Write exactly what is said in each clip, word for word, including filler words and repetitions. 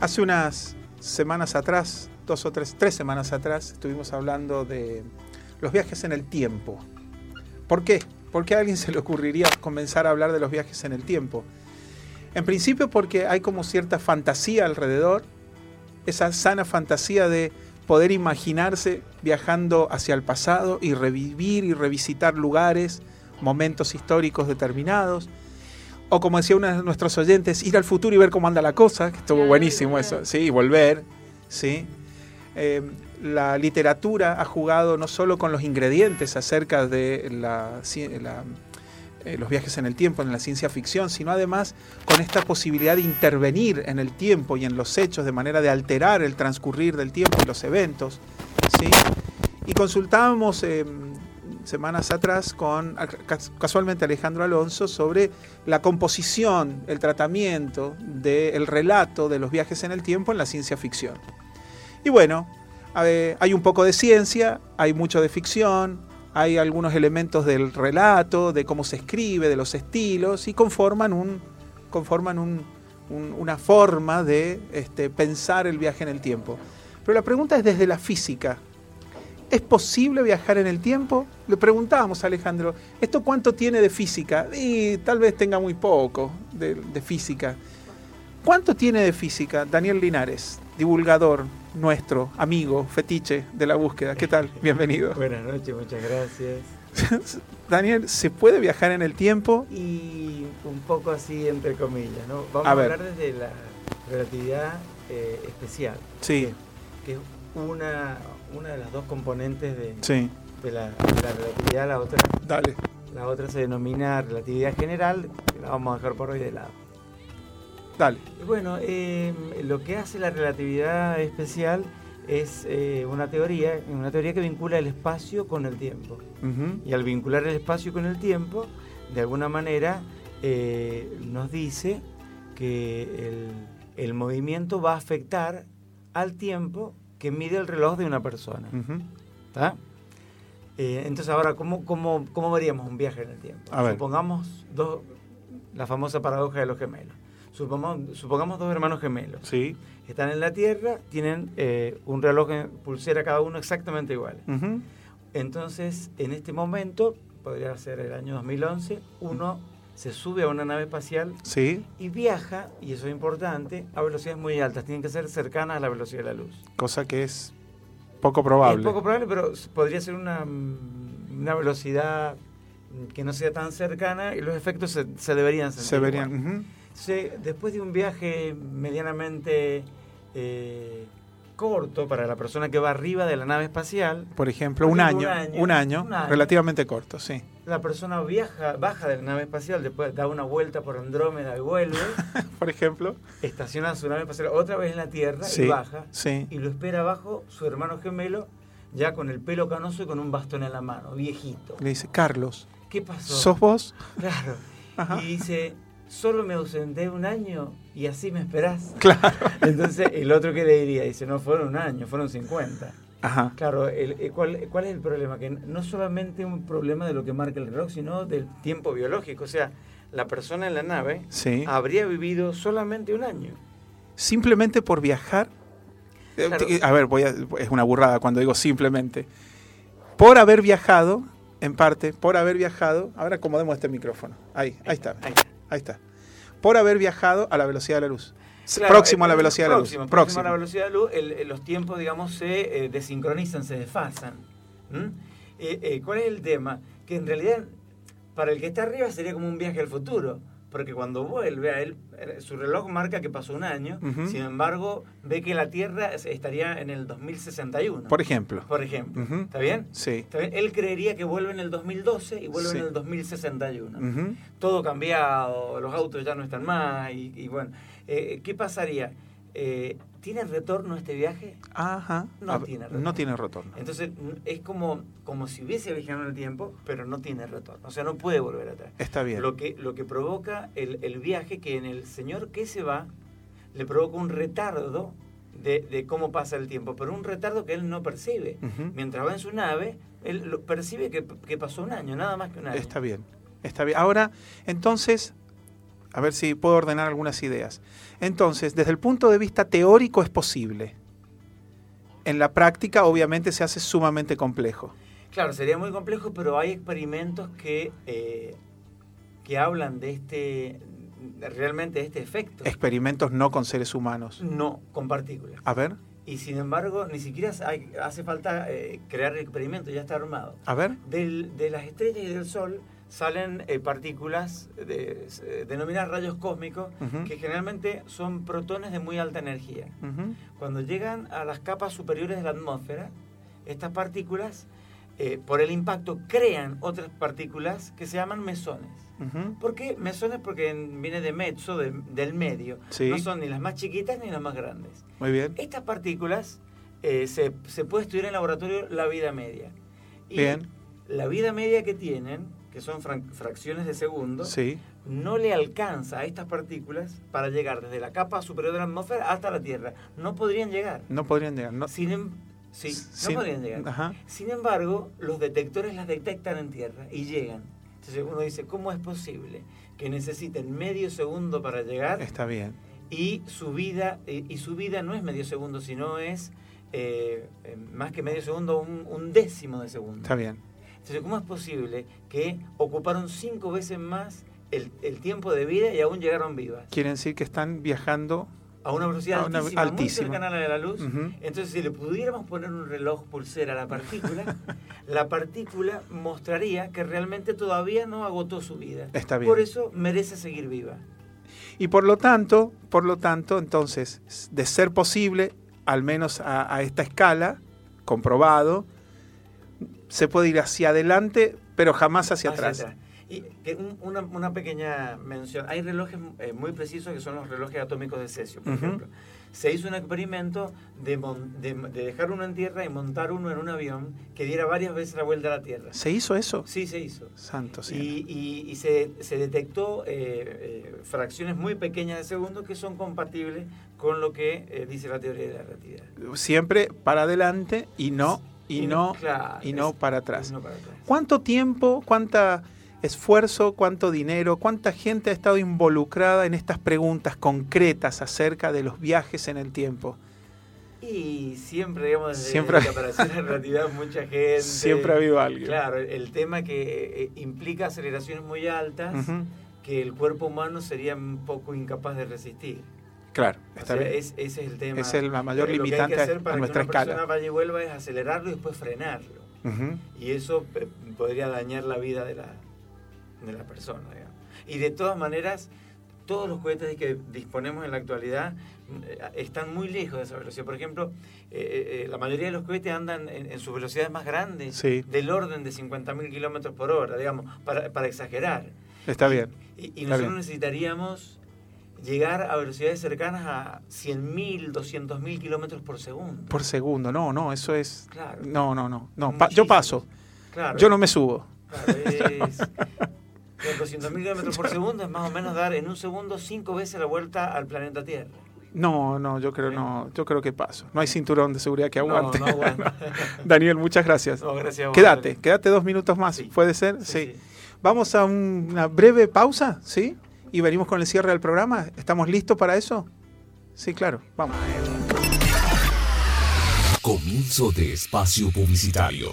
Hace unas semanas atrás, dos o tres, tres semanas atrás, estuvimos hablando de los viajes en el tiempo. ¿Por qué? ¿Por qué a alguien se le ocurriría comenzar a hablar de los viajes en el tiempo? En principio porque hay como cierta fantasía alrededor, esa sana fantasía de poder imaginarse viajando hacia el pasado y revivir y revisitar lugares, momentos históricos determinados. O como decía uno de nuestros oyentes, ir al futuro y ver cómo anda la cosa, que estuvo buenísimo eso, sí, y volver, sí. Eh, la literatura ha jugado no solo con los ingredientes acerca de la, la, eh, los viajes en el tiempo, en la ciencia ficción, sino además con esta posibilidad de intervenir en el tiempo y en los hechos de manera de alterar el transcurrir del tiempo y los eventos, ¿sí? Y consultábamos eh, semanas atrás con casualmente Alejandro Alonso sobre la composición, el tratamiento del relato de los viajes en el tiempo en la ciencia ficción. Y bueno, hay un poco de ciencia, hay mucho de ficción, hay algunos elementos del relato, de cómo se escribe, de los estilos, y conforman, un, conforman un, un, una forma de este, pensar el viaje en el tiempo. Pero la pregunta es desde la física. ¿Es posible viajar en el tiempo? Le preguntábamos a Alejandro, ¿esto cuánto tiene de física? Y tal vez tenga muy poco de, de física. ¿Cuánto tiene de física Daniel Linares, divulgador nuestro, amigo, fetiche de la búsqueda? ¿Qué tal? Bienvenido. Buenas noches, muchas gracias. Daniel, ¿se puede viajar en el tiempo? Y un poco así, entre comillas, ¿no? Vamos a, a hablar desde la relatividad eh, especial. Sí. Que, que es una, una de las dos componentes de, sí. de, la, de la relatividad. La otra, Dale. La otra se denomina relatividad general, que la vamos a dejar por hoy de lado. Dale. Bueno, eh, lo que hace la relatividad especial es eh, una teoría, una teoría que vincula el espacio con el tiempo. Uh-huh. Y al vincular el espacio con el tiempo, de alguna manera eh, nos dice que el, el movimiento va a afectar al tiempo que mide el reloj de una persona. Uh-huh. ¿Tá? Eh, entonces ahora, ¿cómo, cómo, ¿cómo veríamos un viaje en el tiempo? A ver. Supongamos dos, la famosa paradoja de los gemelos. Supongamos, supongamos dos hermanos gemelos. Sí. Están en la Tierra, tienen eh, un reloj de pulsera cada uno exactamente igual. Uh-huh. Entonces, en este momento, podría ser el año dos mil once, uno se sube a una nave espacial sí. y viaja, y eso es importante, a velocidades muy altas. Tienen que ser cercanas a la velocidad de la luz. Cosa que es poco probable. Es poco probable, pero podría ser una, una velocidad que no sea tan cercana y los efectos se, se deberían sentir. Se verían. Uh-huh. Se, después de un viaje medianamente eh, corto para la persona que va arriba de la nave espacial, por ejemplo, por un, ejemplo año, un, año, un año, un año, relativamente corto, sí. La persona viaja, baja de la nave espacial, después da una vuelta por Andrómeda y vuelve, por ejemplo, estaciona su nave espacial otra vez en la Tierra sí, y baja, sí. y lo espera abajo su hermano gemelo, ya con el pelo canoso y con un bastón en la mano, viejito. Le dice, Carlos, ¿qué pasó? ¿Sos vos? Claro. Ajá. Y dice, solo me ausenté un año y así me esperás. Claro. Entonces, el otro que le diría, dice, no fueron un año, fueron cincuenta. Ajá. Claro, el, el, ¿cuál, ¿cuál es el problema? Que no solamente un problema de lo que marca el reloj, sino del tiempo biológico. O sea, la persona en la nave sí. habría vivido solamente un año. Simplemente por viajar. Claro. A ver, voy a, es una burrada cuando digo simplemente. Por haber viajado, en parte, por haber viajado, ahora acomodemos este micrófono. Ahí, ahí está. Ahí está. Ahí está. Por haber viajado a la velocidad de la luz. Claro, próximo a la velocidad próximo, de la luz. Próximo, próximo a la velocidad de la luz, el, el, los tiempos, digamos, se eh, desincronizan, se desfasan. ¿Mm? Eh, eh, ¿Cuál es el tema? Que en realidad, para el que está arriba sería como un viaje al futuro. Porque cuando vuelve a él, su reloj marca que pasó un año, uh-huh. sin embargo, ve que la Tierra estaría en el dos mil sesenta y uno. Por ejemplo. Por ejemplo. Uh-huh. ¿Está bien? Sí. ¿Está bien? Él creería que vuelve en el dos mil doce y vuelve sí. en el dos mil sesenta y uno. Uh-huh. Todo cambiado, los autos ya no están más, y, y bueno. Eh, ¿Qué pasaría? Eh, ¿Tiene retorno este viaje? Ajá. No ver, tiene retorno. No tiene retorno. Entonces, es como, como si hubiese viajado en el tiempo, pero no tiene retorno. O sea, no puede volver atrás. Está bien. Lo que, lo que provoca el, el viaje, que en el señor que se va, le provoca un retardo de, de cómo pasa el tiempo, pero un retardo que él no percibe. Uh-huh. Mientras va en su nave, él lo percibe que, que pasó un año, nada más que un año. Está bien. Está bien. Ahora, entonces, a ver si puedo ordenar algunas ideas. Entonces, desde el punto de vista teórico es posible. En la práctica, obviamente, se hace sumamente complejo. Claro, sería muy complejo, pero hay experimentos que, eh, que hablan de este, realmente de este efecto. Experimentos no con seres humanos. No, con partículas. A ver. Y sin embargo, ni siquiera hay, hace falta eh, crear el experimento, ya está armado. A ver. Del, de las estrellas y del Sol salen eh, partículas de, eh, denominadas rayos cósmicos, uh-huh. que generalmente son protones de muy alta energía. Uh-huh. Cuando llegan a las capas superiores de la atmósfera, estas partículas, eh, por el impacto, crean otras partículas que se llaman mesones. Uh-huh. ¿Por qué mesones? Porque viene de mezzo, de, del medio. Sí. No son ni las más chiquitas ni las más grandes. Muy bien. Estas partículas eh, se, se puede estudiar en laboratorio la vida media. Y bien. La vida media que tienen, que son fracciones de segundo, sí. no le alcanza a estas partículas para llegar desde la capa superior de la atmósfera hasta la Tierra. No podrían llegar. No podrían llegar. No. Sin em sí, Sin, no podrían llegar. Ajá. Sin embargo, los detectores las detectan en Tierra y llegan. Entonces uno dice, ¿cómo es posible que necesiten medio segundo para llegar? Está bien. Y su vida, y, y su vida no es medio segundo, sino es eh, más que medio segundo, un, un décimo de segundo. Está bien. Entonces, ¿cómo es posible que ocuparon cinco veces más el, el tiempo de vida y aún llegaron vivas? Quiere decir que están viajando a una velocidad a una, altísima, altísima, muy cercana a la de la luz. Uh-huh. Entonces, si le pudiéramos poner un reloj pulsera a la partícula, la partícula mostraría que realmente todavía no agotó su vida. Está bien. Por eso merece seguir viva. Y por lo tanto, por lo tanto, entonces, de ser posible, al menos a, a esta escala, comprobado, se puede ir hacia adelante, pero jamás hacia, hacia atrás. atrás. Y que un, una, una pequeña mención. Hay relojes eh, muy precisos que son los relojes atómicos de cesio, por uh-huh. ejemplo. Se hizo un experimento de, mon, de, de dejar uno en tierra y montar uno en un avión que diera varias veces la vuelta a la Tierra. ¿Se hizo eso? Sí, se hizo. Santo cielo. Y, y, y se, se detectó eh, eh, fracciones muy pequeñas de segundo que son compatibles con lo que eh, dice la teoría de la relatividad. Siempre para adelante y no... Y, y no, claro, y no, es, para atrás. no para atrás. ¿Cuánto tiempo, cuánta esfuerzo, cuánto dinero, cuánta gente ha estado involucrada en estas preguntas concretas acerca de los viajes en el tiempo? Y siempre, digamos, desde siempre la separación de la relatividad, mucha gente... Siempre ha habido alguien. Claro, el tema que eh, implica aceleraciones muy altas, uh-huh. que el cuerpo humano sería un poco incapaz de resistir. Claro, está o sea, bien. Es, ese es el tema. Es el mayor lo limitante que hay que hacer para a nuestra que una escala. persona vaya y vuelva es acelerarlo y después frenarlo. Uh-huh. Y eso eh, podría dañar la vida de la, de la persona, digamos. Y de todas maneras, todos los cohetes que disponemos en la actualidad eh, están muy lejos de esa velocidad. Por ejemplo, eh, eh, la mayoría de los cohetes andan en, en sus velocidades más grandes, sí. del orden de cincuenta mil kilómetros por hora, digamos, para, para exagerar. Está bien. Y, y, y Está nosotros bien. necesitaríamos llegar a velocidades cercanas a cien mil, doscientos mil kilómetros por segundo. Por segundo, no, no, eso es... Claro. No, no, no, no. Pa yo paso. Claro. Yo no me subo. Claro, es... doscientos mil kilómetros por segundo es más o menos dar en un segundo cinco veces la vuelta al planeta Tierra. No, no, yo creo, ¿Eh? no, yo creo que paso. No hay cinturón de seguridad que aguante. No, no aguanta. Daniel, muchas gracias. No, gracias a vos, quédate, Daniel. quédate dos minutos más, Sí. ¿puede ser? Sí, Sí. sí. Vamos a un, una breve pausa, ¿sí? Y venimos con el cierre del programa. ¿Estamos listos para eso? Sí, claro. Vamos. Comienzo de espacio publicitario.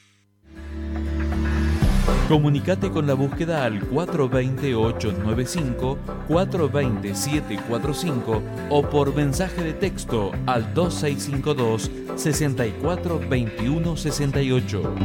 Comunicate con la búsqueda al cuatro dos cero, ocho nueve cinco, cuatro dos cero, siete cuatro cinco o por mensaje de texto al dos seis cinco dos, seis cuatro dos uno seis ocho.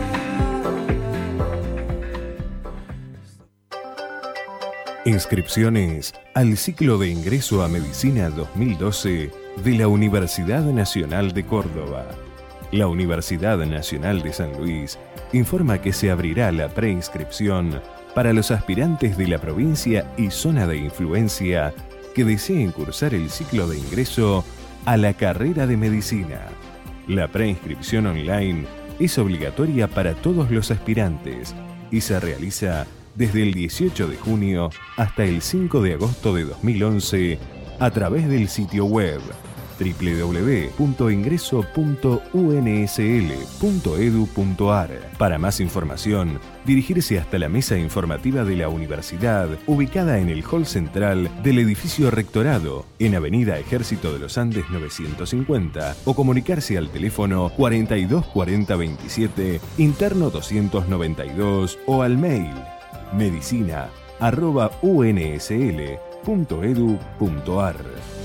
Inscripciones al ciclo de ingreso a Medicina dos mil doce de la Universidad Nacional de Córdoba. La Universidad Nacional de San Luis informa que se abrirá la preinscripción para los aspirantes de la provincia y zona de influencia que deseen cursar el ciclo de ingreso a la carrera de medicina. La preinscripción online es obligatoria para todos los aspirantes y se realiza desde el dieciocho de junio hasta el cinco de agosto de dos mil once a través del sitio web doble u doble u doble u punto ingreso punto u n s l punto e d u punto a r. Para más información, dirigirse hasta la mesa informativa de la universidad, ubicada en el hall central del edificio Rectorado, en Avenida Ejército de los Andes novecientos cincuenta, o comunicarse al teléfono cuarenta y dos cuarenta veintisiete, interno doscientos noventa y dos, o al mail medicina arroba u n s l punto e d u punto a r.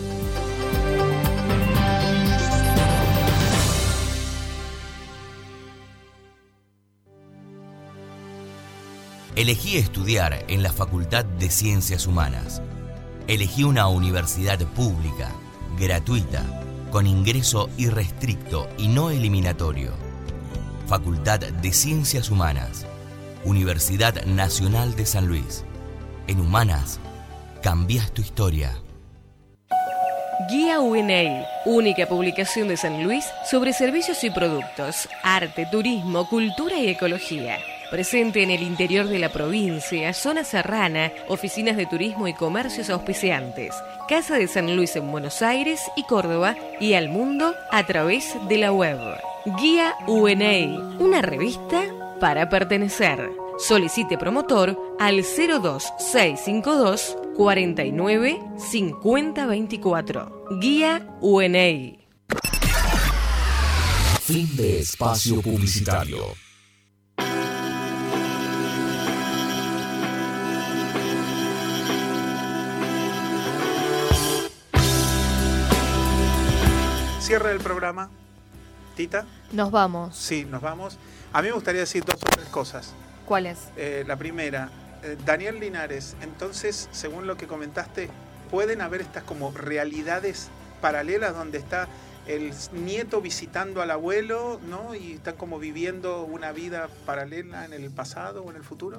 Elegí estudiar en la Facultad de Ciencias Humanas. Elegí una universidad pública, gratuita, con ingreso irrestricto y no eliminatorio. Facultad de Ciencias Humanas. Universidad Nacional de San Luis. En Humanas, cambias tu historia. Guía U N A, única publicación de San Luis sobre servicios y productos, arte, turismo, cultura y ecología. Presente en el interior de la provincia, zona serrana, oficinas de turismo y comercios auspiciantes, Casa de San Luis en Buenos Aires y Córdoba, y al mundo a través de la web. Guía U N A, una revista para pertenecer. Solicite promotor al cero dos seis cinco dos, cuarenta y nueve, cincuenta veinticuatro. Guía U N A. Fin de espacio publicitario. Cierre del programa. Tita. Nos vamos. Sí, nos vamos. A mí me gustaría decir dos o tres cosas. ¿Cuáles? Eh, la primera, eh, Daniel Linares, entonces, según lo que comentaste, ¿pueden haber estas como realidades paralelas donde está el nieto visitando al abuelo, ¿no? Y están como viviendo una vida paralela en el pasado o en el futuro?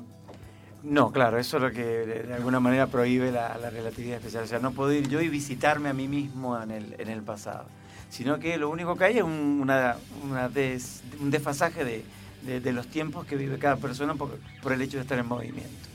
No, claro, eso es lo que de alguna manera prohíbe la, la relatividad especial. O sea, no puedo ir yo y visitarme a mí mismo en el, en el pasado, sino que lo único que hay es un, una, una des, un desfasaje de, de, de los tiempos que vive cada persona por, por el hecho de estar en movimiento.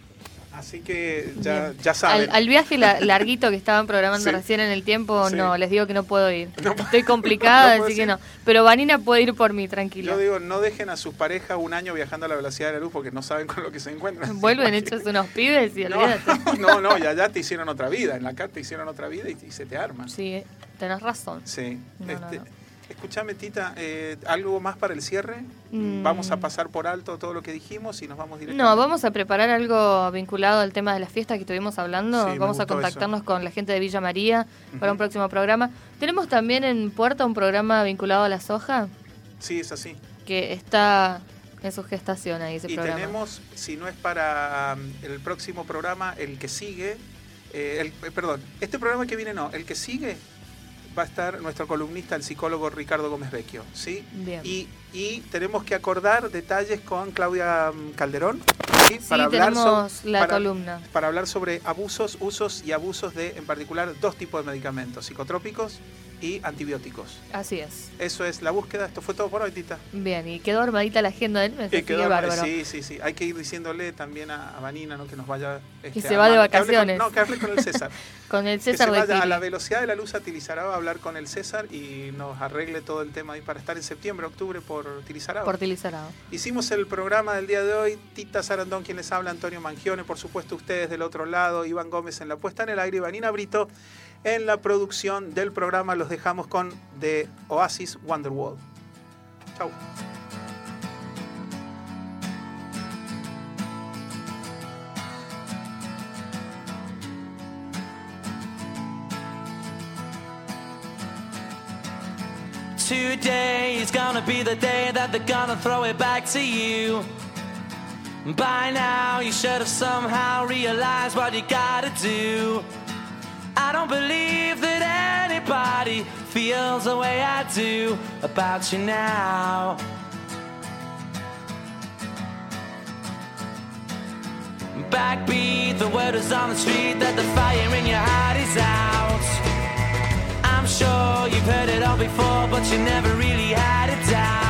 Así que ya, ya saben. Al, al viaje la, larguito que estaban programando sí. recién en el tiempo, sí. no, les digo que no puedo ir. No, Estoy complicada, no así que no. Pero Vanina puede ir por mí, tranquila. Yo digo, no dejen a sus parejas un año viajando a la velocidad de la luz porque no saben con lo que se encuentran. Vuelven hechos unos pibes y no, olvídate. No, no, ya, ya te hicieron otra vida. En la carta te hicieron otra vida y, y se te arman. Sí, tenés razón. Sí. No, este, no, no. Escúchame, Tita, eh, ¿algo más para el cierre? Mm. ¿Vamos a pasar por alto todo lo que dijimos y nos vamos directamente? No, vamos a preparar algo vinculado al tema de las fiestas que estuvimos hablando. Sí, vamos a contactarnos eso. con la gente de Villa María uh-huh. para un próximo programa. Tenemos también en puerta un programa vinculado a la soja. Sí, es así. Que está en su gestación ahí ese y programa. Y tenemos, si no es para um, el próximo programa, el que sigue, eh, el, eh, perdón, este programa que viene no, el que sigue va a estar nuestro columnista, el psicólogo Ricardo Gómez Vecchio, ¿sí? Bien. Y, y tenemos que acordar detalles con Claudia Calderón, ¿sí? Sí, para hablar tenemos so, la para, columna. Para hablar sobre abusos, usos y abusos de, en particular, dos tipos de medicamentos, psicotrópicos y antibióticos. Así es. Eso es la búsqueda. Esto fue todo por hoy, Tita. Bien, y quedó armadita la agenda del mes, y así quedó que bárbaro. Sí, sí, sí. Hay que ir diciéndole también a, a Vanina, ¿no? Que nos vaya... Este, que se va de vacaciones. Que con, no, que hable con el César. Con el César que se de vaya Pili. a la velocidad de la luz a Tilizaraba a hablar con el César y nos arregle todo el tema ahí para estar en septiembre, octubre por Tilizaraba. Por Tilizaraba. Hicimos el programa del día de hoy. Tita Sarandón, quien les habla, Antonio Mangione, por supuesto ustedes del otro lado, Iván Gómez en la puesta en el aire y Vanina Brito en la producción del programa. Los dejamos con The Oasis Wonderwall. Chau. Today is gonna be the day that they're gonna throw it back to you. By now you should have somehow realized what you gotta do. I don't believe that anybody feels the way I do about you now. Backbeat, the word is on the street that the fire in your heart is out. I'm sure you've heard it all before, but you never really had it down.